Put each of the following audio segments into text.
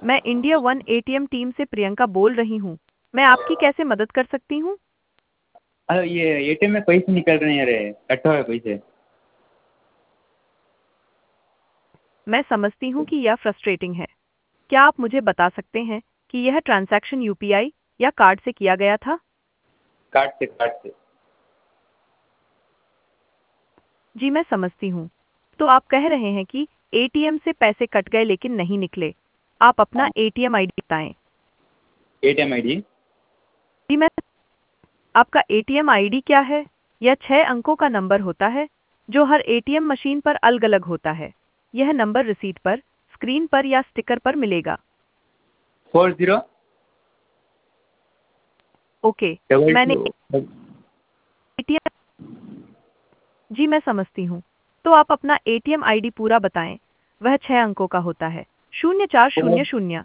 मैं India one ATM team से प्रियंका बोल रही हूँ। मैं आपकी कैसे मदद कर सकती हूँ? अरे ये एटीएम में पैसे निकल रहे हैं, अरे कट हुए पैसे। मैं समझती हूँ कि यह फ्रस्ट्रेटिंग है। क्या आप मुझे बता सकते हैं कि यह ट्रांजैक्शन यूपीआई या कार्ड से किया गया था? कार्ड से। जी मैं समझती हूँ। तो आप कह रहे हैं कि एटीएम से पैसे कट गए लेकिन नहीं निकले। आप अपना हाँ, एटीएम आईडी बताएं। एटीएम आईडी जी मैं आपका एटीएम आईडी क्या है? यह 6 अंकों का नंबर होता है जो हर एटीएम मशीन पर अलग-अलग होता है। यह नंबर रिसीट पर, स्क्रीन पर या स्टिकर पर मिलेगा। 40 ओके, डबल मैंने टू। एटीएम जी मैं समझती हूँ। तो आप अपना एटीएम आईडी पूरा बताएं। वह 6 अंकों का होता है। 0400।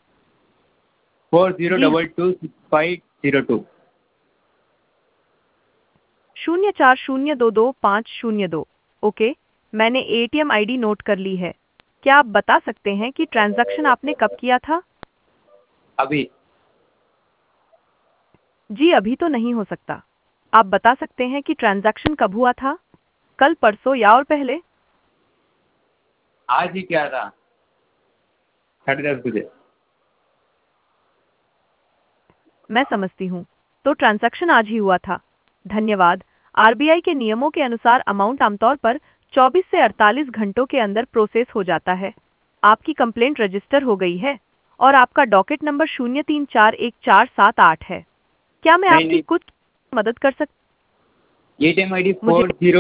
40 जी हाँ, डबल टू 6502। 04022502। ओके, मैंने एटीएम आईडी नोट कर ली है। क्या आप बता सकते हैं कि ट्रांजैक्शन आपने कब किया था? अभी जी अभी तो नहीं हो सकता। आप बता सकते हैं कि ट्रांजैक्शन कब हुआ था? कल, परसों या और पहले? आज ही क्या था, 10:30 बजे। मैं समझती हूँ। तो ट्रांजैक्शन आज ही हुआ था। धन्यवाद। आरबीआई के नियमों के अनुसार अमाउंट आमतौर पर 24 से 48 घंटों के अंदर प्रोसेस हो जाता है। आपकी कंप्लेंट रजिस्टर हो गई है और आपका डॉकेट नंबर 034147 है। क्या मैं नहीं आपकी नहीं, कुछ मदद कर सकती? एटीएम आईडी मुझे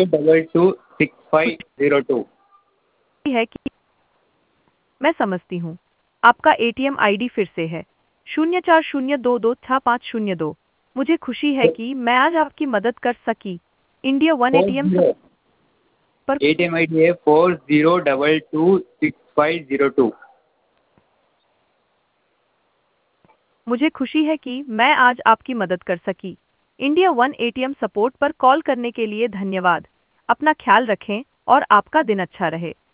40226502। खुशी है कि मैं समझती हूँ। आपका एटीएम आईडी फिर से है 04022502। मुझे खुशी है कि मैं आज आपकी मदद कर सकी। इंडिया वन एटीएम 40 पर एटीएम आईडी है 40226502। मुझे खुशी है कि मैं आज आपकी मदद कर सकी। इंडिया वन एटीएम सपोर्ट पर कॉल करने के लिए धन्यवाद। अपना ख्याल रखें और आपका दिन अच्छा रहे।